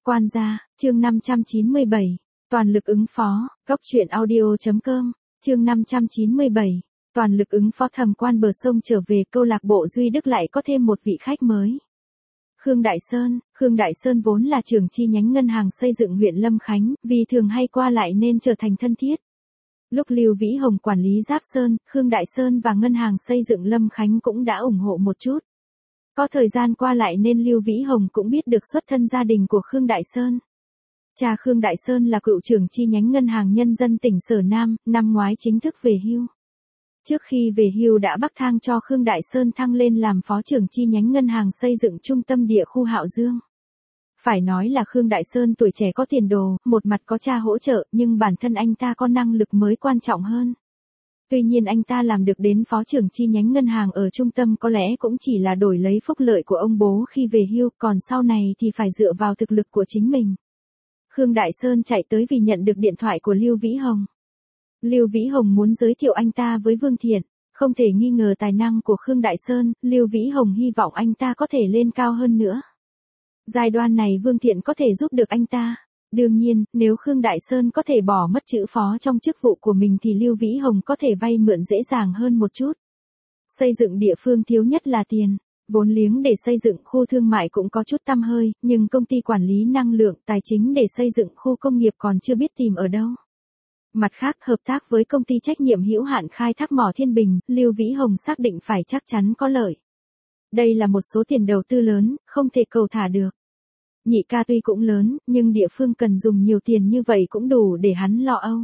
Quan gia, chương 597. Toàn lực ứng phó, góc truyện audio.com, chương 597. Toàn lực ứng phó. Thẩm Quan bờ sông trở về, câu lạc bộ Duy Đức lại có thêm một vị khách mới. Khương Đại Sơn vốn là trưởng chi nhánh ngân hàng xây dựng huyện Lâm Khánh, vì thường hay qua lại nên trở thành thân thiết. Lúc Lưu Vĩ Hồng quản lý Giáp Sơn, Khương Đại Sơn và ngân hàng xây dựng Lâm Khánh cũng đã ủng hộ một chút. Có thời gian qua lại nên Lưu Vĩ Hồng cũng biết được xuất thân gia đình của Khương Đại Sơn. Cha Khương Đại Sơn là cựu trưởng chi nhánh ngân hàng nhân dân tỉnh Sở Nam, năm ngoái chính thức về hưu. Trước khi về hưu đã bắc thang cho Khương Đại Sơn thăng lên làm phó trưởng chi nhánh ngân hàng xây dựng trung tâm địa khu Hạo Dương. Phải nói là Khương Đại Sơn tuổi trẻ có tiền đồ, một mặt có cha hỗ trợ, nhưng bản thân anh ta có năng lực mới quan trọng hơn. Tuy nhiên anh ta làm được đến phó trưởng chi nhánh ngân hàng ở trung tâm có lẽ cũng chỉ là đổi lấy phúc lợi của ông bố khi về hưu, còn sau này thì phải dựa vào thực lực của chính mình. Khương Đại Sơn chạy tới vì nhận được điện thoại của Lưu Vĩ Hồng. Lưu Vĩ Hồng muốn giới thiệu anh ta với Vương Thiện, không thể nghi ngờ tài năng của Khương Đại Sơn, Lưu Vĩ Hồng hy vọng anh ta có thể lên cao hơn nữa. Giai đoạn này Vương Thiện có thể giúp được anh ta. Đương nhiên, nếu Khương Đại Sơn có thể bỏ mất chữ phó trong chức vụ của mình thì Lưu Vĩ Hồng có thể vay mượn dễ dàng hơn một chút. Xây dựng địa phương thiếu nhất là tiền. Vốn liếng để xây dựng khu thương mại cũng có chút tăm hơi, nhưng công ty quản lý năng lượng tài chính để xây dựng khu công nghiệp còn chưa biết tìm ở đâu. Mặt khác, hợp tác với công ty trách nhiệm hữu hạn khai thác mỏ Thiên Bình, Lưu Vĩ Hồng xác định phải chắc chắn có lợi. Đây là một số tiền đầu tư lớn, không thể cầu thả được. Nhị ca tuy cũng lớn, nhưng địa phương cần dùng nhiều tiền như vậy cũng đủ để hắn lo âu.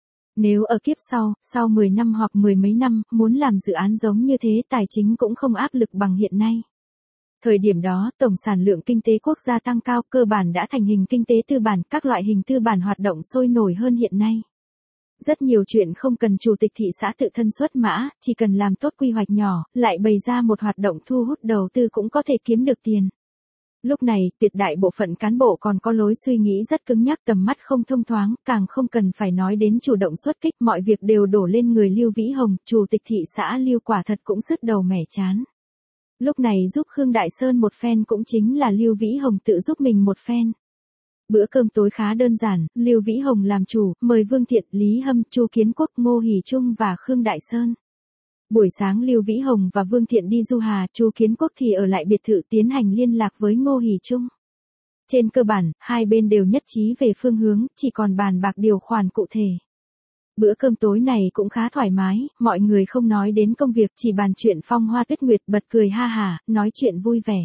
Nếu ở kiếp sau 10 năm hoặc mười mấy năm, muốn làm dự án giống như thế tài chính cũng không áp lực bằng hiện nay. Thời điểm đó, tổng sản lượng kinh tế quốc gia tăng cao, cơ bản đã thành hình kinh tế tư bản, các loại hình tư bản hoạt động sôi nổi hơn hiện nay. Rất nhiều chuyện không cần chủ tịch thị xã tự thân xuất mã, chỉ cần làm tốt quy hoạch nhỏ, lại bày ra một hoạt động thu hút đầu tư cũng có thể kiếm được tiền. Lúc này, tuyệt đại bộ phận cán bộ còn có lối suy nghĩ rất cứng nhắc, tầm mắt không thông thoáng, càng không cần phải nói đến chủ động xuất kích, mọi việc đều đổ lên người Lưu Vĩ Hồng, chủ tịch thị xã Lưu quả thật cũng sứt đầu mẻ chán. Lúc này giúp Khương Đại Sơn một phen cũng chính là Lưu Vĩ Hồng tự giúp mình một phen. Bữa cơm tối khá đơn giản, Lưu Vĩ Hồng làm chủ, mời Vương Thiện, Lý Hâm, Chu Kiến Quốc, Ngô Hỷ Trung và Khương Đại Sơn. Buổi sáng Lưu Vĩ Hồng và Vương Thiện đi du hà, Chu Kiến Quốc thì ở lại biệt thự tiến hành liên lạc với Ngô Hỷ Trung. Trên cơ bản, hai bên đều nhất trí về phương hướng, chỉ còn bàn bạc điều khoản cụ thể. Bữa cơm tối này cũng khá thoải mái, mọi người không nói đến công việc, chỉ bàn chuyện phong hoa tuyết nguyệt, bật cười ha hả, nói chuyện vui vẻ.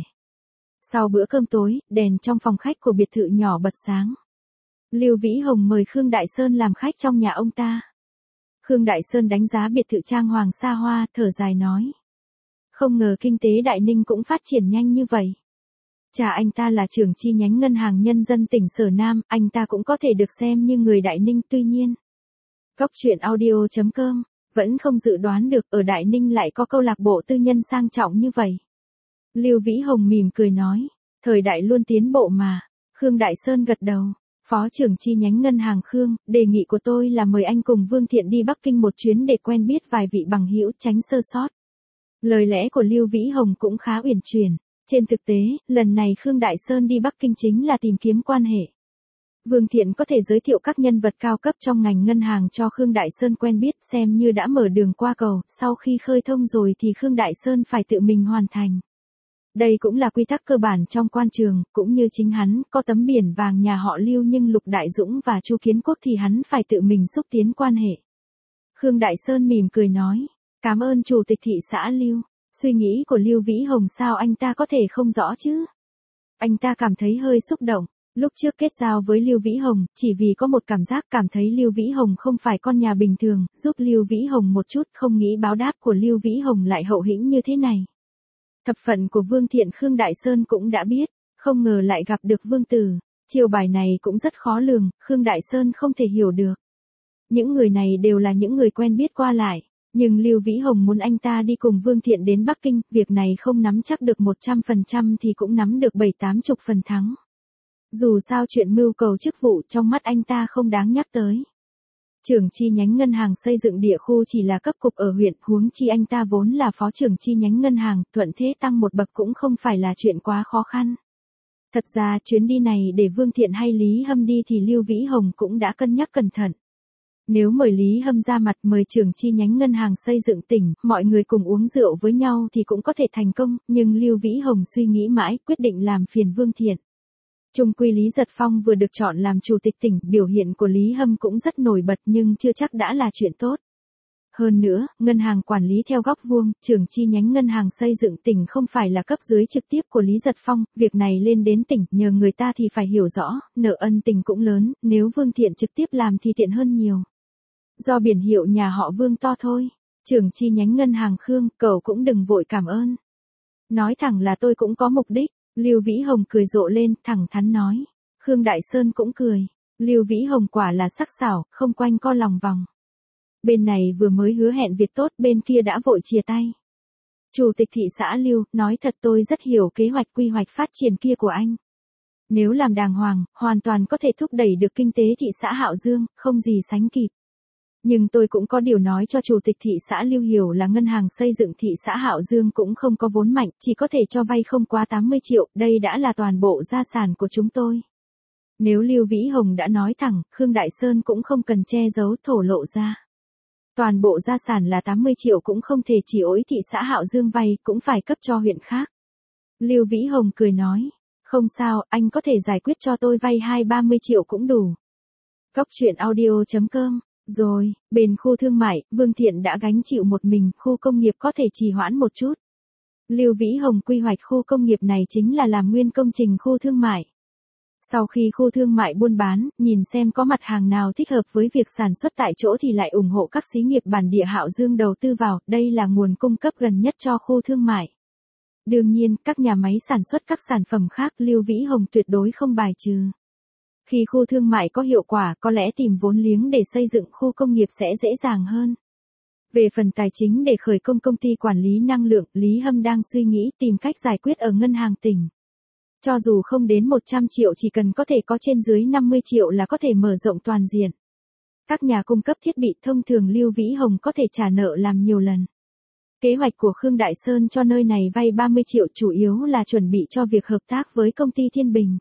Sau bữa cơm tối, đèn trong phòng khách của biệt thự nhỏ bật sáng. Lưu Vĩ Hồng mời Khương Đại Sơn làm khách trong nhà ông ta. Khương Đại Sơn đánh giá biệt thự trang hoàng xa hoa, thở dài nói. Không ngờ kinh tế Đại Ninh cũng phát triển nhanh như vậy. Cha anh ta là trưởng chi nhánh ngân hàng nhân dân tỉnh Sở Nam, anh ta cũng có thể được xem như người Đại Ninh, tuy nhiên. Góc truyện audio.com, vẫn không dự đoán được ở Đại Ninh lại có câu lạc bộ tư nhân sang trọng như vậy. Lưu Vĩ Hồng mỉm cười nói, thời đại luôn tiến bộ mà. Khương Đại Sơn gật đầu. Phó trưởng chi nhánh ngân hàng Khương, đề nghị của tôi là mời anh cùng Vương Thiện đi Bắc Kinh một chuyến để quen biết vài vị bằng hữu, tránh sơ sót. Lời lẽ của Lưu Vĩ Hồng cũng khá uyển chuyển. Trên thực tế, lần này Khương Đại Sơn đi Bắc Kinh chính là tìm kiếm quan hệ. Vương Thiện có thể giới thiệu các nhân vật cao cấp trong ngành ngân hàng cho Khương Đại Sơn quen biết, xem như đã mở đường qua cầu, sau khi khơi thông rồi thì Khương Đại Sơn phải tự mình hoàn thành. Đây cũng là quy tắc cơ bản trong quan trường, cũng như chính hắn, có tấm biển vàng nhà họ Lưu nhưng Lục Đại Dũng và Chu Kiến Quốc thì hắn phải tự mình xúc tiến quan hệ. Khương Đại Sơn mỉm cười nói, cảm ơn chủ tịch thị xã Lưu. Suy nghĩ của Lưu Vĩ Hồng sao anh ta có thể không rõ chứ? Anh ta cảm thấy hơi xúc động. Lúc trước kết giao với Lưu Vĩ Hồng, chỉ vì có một cảm giác cảm thấy Lưu Vĩ Hồng không phải con nhà bình thường, giúp Lưu Vĩ Hồng một chút, không nghĩ báo đáp của Lưu Vĩ Hồng lại hậu hĩnh như thế này. Thập phận của Vương Thiện Khương Đại Sơn cũng đã biết, không ngờ lại gặp được Vương Tử. Chiêu bài này cũng rất khó lường, Khương Đại Sơn không thể hiểu được. Những người này đều là những người quen biết qua lại, nhưng Lưu Vĩ Hồng muốn anh ta đi cùng Vương Thiện đến Bắc Kinh, việc này không nắm chắc được 100% thì cũng nắm được 70-80% thắng. Dù sao chuyện mưu cầu chức vụ trong mắt anh ta không đáng nhắc tới. Trưởng chi nhánh ngân hàng xây dựng địa khu chỉ là cấp cục ở huyện, huống chi anh ta vốn là phó trưởng chi nhánh ngân hàng, thuận thế tăng một bậc cũng không phải là chuyện quá khó khăn. Thật ra chuyến đi này để Vương Thiện hay Lý Hâm đi thì Lưu Vĩ Hồng cũng đã cân nhắc cẩn thận. Nếu mời Lý Hâm ra mặt, mời trưởng chi nhánh ngân hàng xây dựng tỉnh, mọi người cùng uống rượu với nhau thì cũng có thể thành công, nhưng Lưu Vĩ Hồng suy nghĩ mãi, quyết định làm phiền Vương Thiện. Chung quy Lý Giật Phong vừa được chọn làm chủ tịch tỉnh, biểu hiện của Lý Hâm cũng rất nổi bật nhưng chưa chắc đã là chuyện tốt. Hơn nữa, ngân hàng quản lý theo góc vuông, trưởng chi nhánh ngân hàng xây dựng tỉnh không phải là cấp dưới trực tiếp của Lý Giật Phong, việc này lên đến tỉnh, nhờ người ta thì phải hiểu rõ, nợ ân tình cũng lớn, nếu Vương Thiện trực tiếp làm thì tiện hơn nhiều. Do biển hiệu nhà họ Vương to thôi, trưởng chi nhánh ngân hàng Khương, cậu cũng đừng vội cảm ơn. Nói thẳng là tôi cũng có mục đích, Lưu Vĩ Hồng cười rộ lên, thẳng thắn nói. Khương Đại Sơn cũng cười, Lưu Vĩ Hồng quả là sắc sảo, không quanh co lòng vòng. Bên này vừa mới hứa hẹn việc tốt, bên kia đã vội chia tay. Chủ tịch thị xã Lưu, nói thật tôi rất hiểu kế hoạch quy hoạch phát triển kia của anh. Nếu làm đàng hoàng, hoàn toàn có thể thúc đẩy được kinh tế thị xã Hạo Dương, không gì sánh kịp. Nhưng tôi cũng có điều nói cho chủ tịch thị xã Lưu hiểu là ngân hàng xây dựng thị xã Hạo Dương cũng không có vốn mạnh, chỉ có thể cho vay không quá 80 triệu, đây đã là toàn bộ gia sản của chúng tôi. Nếu Lưu Vĩ Hồng đã nói thẳng, Khương Đại Sơn cũng không cần che giấu thổ lộ ra. Toàn bộ gia sản là 80 triệu cũng không thể chỉ ối thị xã Hạo Dương vay, cũng phải cấp cho huyện khác. Lưu Vĩ Hồng cười nói, không sao, anh có thể giải quyết cho tôi vay 20-30 triệu cũng đủ. Góc truyện audio.com. Rồi, bên khu thương mại, Vương Thiện đã gánh chịu một mình, khu công nghiệp có thể trì hoãn một chút. Lưu Vĩ Hồng quy hoạch khu công nghiệp này chính là làm nguyên công trình khu thương mại. Sau khi khu thương mại buôn bán, nhìn xem có mặt hàng nào thích hợp với việc sản xuất tại chỗ thì lại ủng hộ các xí nghiệp bản địa Hạo Dương đầu tư vào, đây là nguồn cung cấp gần nhất cho khu thương mại. Đương nhiên, các nhà máy sản xuất các sản phẩm khác Lưu Vĩ Hồng tuyệt đối không bài trừ. Khi khu thương mại có hiệu quả, có lẽ tìm vốn liếng để xây dựng khu công nghiệp sẽ dễ dàng hơn. Về phần tài chính để khởi công công ty quản lý năng lượng, Lý Hâm đang suy nghĩ tìm cách giải quyết ở ngân hàng tỉnh. Cho dù không đến 100 triệu chỉ cần có thể có trên dưới 50 triệu là có thể mở rộng toàn diện. Các nhà cung cấp thiết bị thông thường Lưu Vĩ Hồng có thể trả nợ làm nhiều lần. Kế hoạch của Khương Đại Sơn cho nơi này vay 30 triệu chủ yếu là chuẩn bị cho việc hợp tác với công ty Thiên Bình.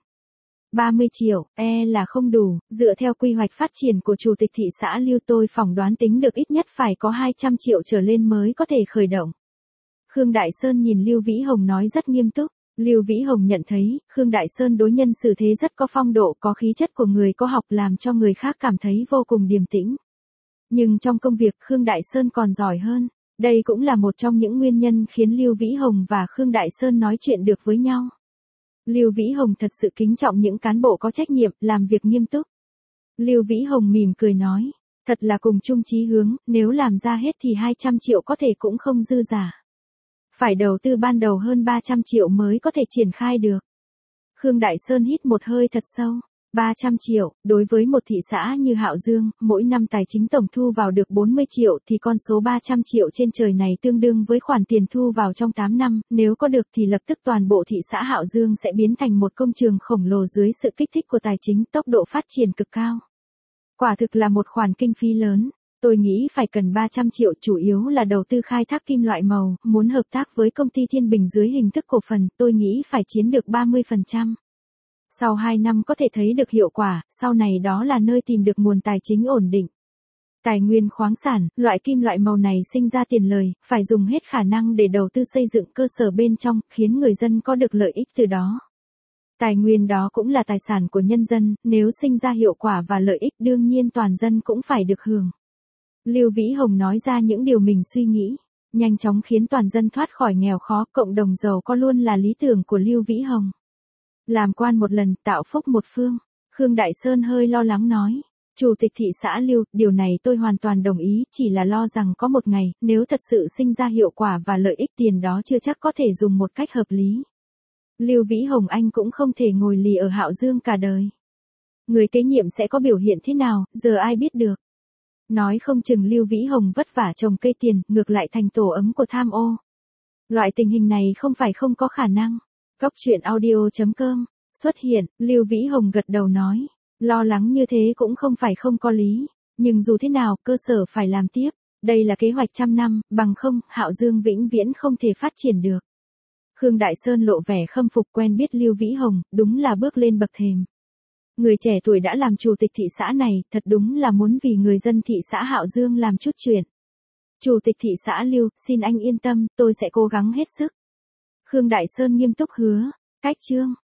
30 triệu, là không đủ, dựa theo quy hoạch phát triển của Chủ tịch thị xã Lưu tôi phỏng đoán tính được ít nhất phải có 200 triệu trở lên mới có thể khởi động. Khương Đại Sơn nhìn Lưu Vĩ Hồng nói rất nghiêm túc. Lưu Vĩ Hồng nhận thấy, Khương Đại Sơn đối nhân xử thế rất có phong độ, có khí chất của người có học làm cho người khác cảm thấy vô cùng điềm tĩnh. Nhưng trong công việc Khương Đại Sơn còn giỏi hơn, đây cũng là một trong những nguyên nhân khiến Lưu Vĩ Hồng và Khương Đại Sơn nói chuyện được với nhau. Lưu Vĩ Hồng thật sự kính trọng những cán bộ có trách nhiệm, làm việc nghiêm túc. Lưu Vĩ Hồng mỉm cười nói, thật là cùng chung chí hướng, nếu làm ra hết thì 200 triệu có thể cũng không dư giả. Phải đầu tư ban đầu hơn 300 triệu mới có thể triển khai được. Khương Đại Sơn hít một hơi thật sâu. 300 triệu, đối với một thị xã như Hạo Dương, mỗi năm tài chính tổng thu vào được 40 triệu thì con số 300 triệu trên trời này tương đương với khoản tiền thu vào trong 8 năm, nếu có được thì lập tức toàn bộ thị xã Hạo Dương sẽ biến thành một công trường khổng lồ dưới sự kích thích của tài chính, tốc độ phát triển cực cao. Quả thực là một khoản kinh phí lớn. Tôi nghĩ phải cần 300 triệu chủ yếu là đầu tư khai thác kim loại màu, muốn hợp tác với công ty Thiên Bình dưới hình thức cổ phần, tôi nghĩ phải chiếm được 30%. Sau 2 năm có thể thấy được hiệu quả, sau này đó là nơi tìm được nguồn tài chính ổn định. Tài nguyên khoáng sản, loại kim loại màu này sinh ra tiền lời, phải dùng hết khả năng để đầu tư xây dựng cơ sở bên trong, khiến người dân có được lợi ích từ đó. Tài nguyên đó cũng là tài sản của nhân dân, nếu sinh ra hiệu quả và lợi ích đương nhiên toàn dân cũng phải được hưởng. Lưu Vĩ Hồng nói ra những điều mình suy nghĩ, nhanh chóng khiến toàn dân thoát khỏi nghèo khó, cộng đồng giàu có luôn là lý tưởng của Lưu Vĩ Hồng. Làm quan một lần, tạo phúc một phương. Khương Đại Sơn hơi lo lắng nói, Chủ tịch thị xã Lưu, điều này tôi hoàn toàn đồng ý, chỉ là lo rằng có một ngày, nếu thật sự sinh ra hiệu quả và lợi ích tiền đó chưa chắc có thể dùng một cách hợp lý. Lưu Vĩ Hồng anh cũng không thể ngồi lì ở Hạo Dương cả đời. Người kế nhiệm sẽ có biểu hiện thế nào, giờ ai biết được. Nói không chừng Lưu Vĩ Hồng vất vả trồng cây tiền, ngược lại thành tổ ấm của tham ô. Loại tình hình này không phải không có khả năng. Góc truyện audio.com, xuất hiện, Lưu Vĩ Hồng gật đầu nói, lo lắng như thế cũng không phải không có lý, nhưng dù thế nào, cơ sở phải làm tiếp, đây là kế hoạch trăm năm, bằng không, Hạo Dương vĩnh viễn không thể phát triển được. Khương Đại Sơn lộ vẻ khâm phục quen biết Lưu Vĩ Hồng, đúng là bước lên bậc thềm. Người trẻ tuổi đã làm chủ tịch thị xã này, thật đúng là muốn vì người dân thị xã Hạo Dương làm chút chuyện. Chủ tịch thị xã Lưu, xin anh yên tâm, tôi sẽ cố gắng hết sức. Khương Đại Sơn nghiêm túc hứa. Cách chương